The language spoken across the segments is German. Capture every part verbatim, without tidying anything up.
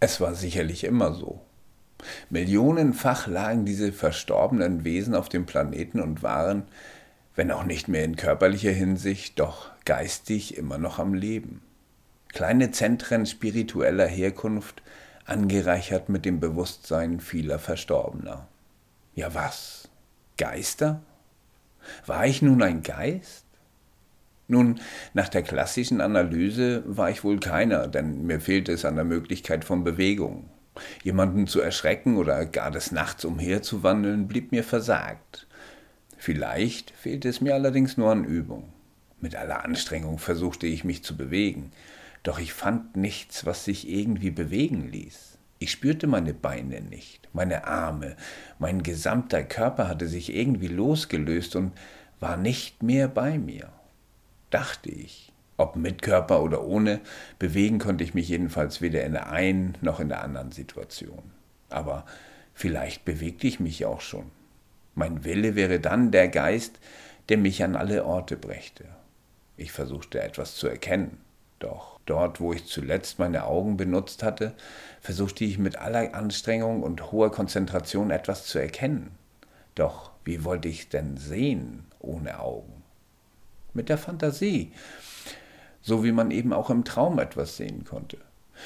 Es war sicherlich immer so. Millionenfach lagen diese verstorbenen Wesen auf dem Planeten und waren, wenn auch nicht mehr in körperlicher Hinsicht, doch geistig immer noch am Leben. Kleine Zentren spiritueller Herkunft, angereichert mit dem Bewusstsein vieler Verstorbener. Ja was? Geister? War ich nun ein Geist? Nun, nach der klassischen Analyse war ich wohl keiner, denn mir fehlte es an der Möglichkeit von Bewegung. Jemanden zu erschrecken oder gar des Nachts umherzuwandeln, blieb mir versagt. Vielleicht fehlte es mir allerdings nur an Übung. Mit aller Anstrengung versuchte ich mich zu bewegen, doch ich fand nichts, was sich irgendwie bewegen ließ. Ich spürte meine Beine nicht, meine Arme, mein gesamter Körper hatte sich irgendwie losgelöst und war nicht mehr bei mir. Dachte ich. Ob mit Körper oder ohne, bewegen konnte ich mich jedenfalls weder in der einen noch in der anderen Situation. Aber vielleicht bewegte ich mich auch schon. Mein Wille wäre dann der Geist, der mich an alle Orte brächte. Ich versuchte etwas zu erkennen, doch dort, wo ich zuletzt meine Augen benutzt hatte, versuchte ich mit aller Anstrengung und hoher Konzentration etwas zu erkennen. Doch wie wollte ich denn sehen ohne Augen? Mit der Fantasie, so wie man eben auch im Traum etwas sehen konnte.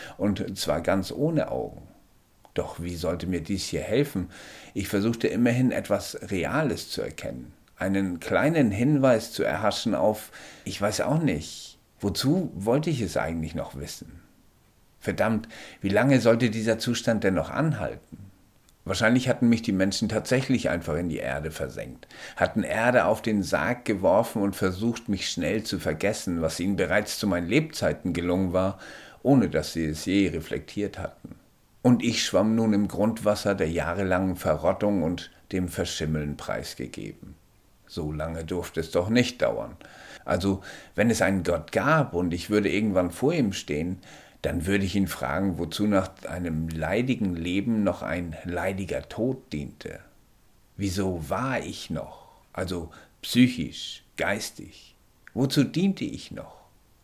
Und zwar ganz ohne Augen. Doch wie sollte mir dies hier helfen? Ich versuchte immerhin etwas Reales zu erkennen, einen kleinen Hinweis zu erhaschen auf, ich weiß auch nicht, wozu wollte ich es eigentlich noch wissen? Verdammt, wie lange sollte dieser Zustand denn noch anhalten? Wahrscheinlich hatten mich die Menschen tatsächlich einfach in die Erde versenkt, hatten Erde auf den Sarg geworfen und versucht, mich schnell zu vergessen, was ihnen bereits zu meinen Lebzeiten gelungen war, ohne dass sie es je reflektiert hatten. Und ich schwamm nun im Grundwasser der jahrelangen Verrottung und dem Verschimmeln preisgegeben. So lange durfte es doch nicht dauern. Also, wenn es einen Gott gab und ich würde irgendwann vor ihm stehen, dann würde ich ihn fragen, wozu nach einem leidigen Leben noch ein leidiger Tod diente. Wieso war ich noch, also psychisch, geistig? Wozu diente ich noch?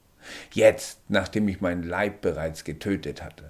Jetzt, nachdem ich meinen Leib bereits getötet hatte.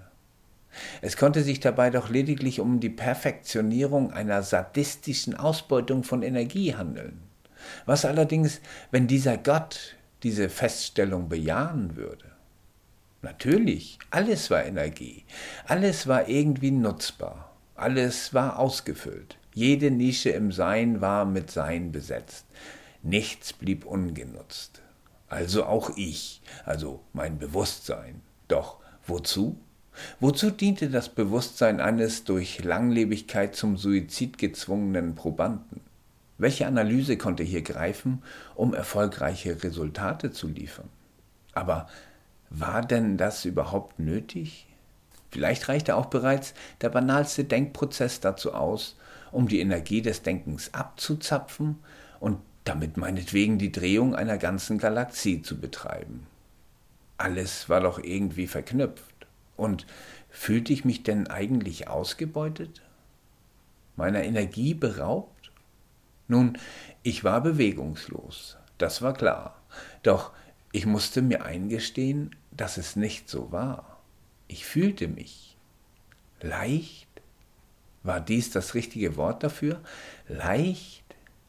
Es konnte sich dabei doch lediglich um die Perfektionierung einer sadistischen Ausbeutung von Energie handeln. Was allerdings, wenn dieser Gott diese Feststellung bejahen würde? Natürlich, alles war Energie, alles war irgendwie nutzbar, alles war ausgefüllt, jede Nische im Sein war mit Sein besetzt, nichts blieb ungenutzt. Also auch ich, also mein Bewusstsein. Doch wozu? Wozu diente das Bewusstsein eines durch Langlebigkeit zum Suizid gezwungenen Probanden? Welche Analyse konnte hier greifen, um erfolgreiche Resultate zu liefern? Aber war denn das überhaupt nötig? Vielleicht reichte auch bereits der banalste Denkprozess dazu aus, um die Energie des Denkens abzuzapfen und damit meinetwegen die Drehung einer ganzen Galaxie zu betreiben. Alles war doch irgendwie verknüpft. Und fühlte ich mich denn eigentlich ausgebeutet? Meiner Energie beraubt? Nun, ich war bewegungslos, das war klar. Doch ich musste mir eingestehen, dass es nicht so war. Ich fühlte mich leicht. War dies das richtige Wort dafür? Leicht?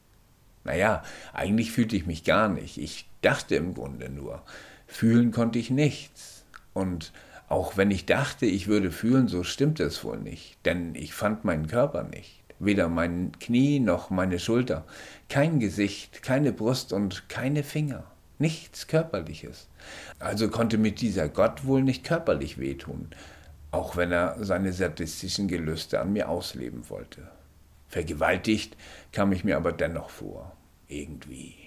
Naja, eigentlich fühlte ich mich gar nicht. Ich dachte im Grunde nur. Fühlen konnte ich nichts. Und auch wenn ich dachte, ich würde fühlen, so stimmte es wohl nicht. Denn ich fand meinen Körper nicht. Weder mein Knie noch meine Schulter. Kein Gesicht, keine Brust und keine Finger. Nichts Körperliches. Also konnte mir dieser Gott wohl nicht körperlich wehtun, auch wenn er seine sadistischen Gelüste an mir ausleben wollte. Vergewaltigt kam ich mir aber dennoch vor, irgendwie.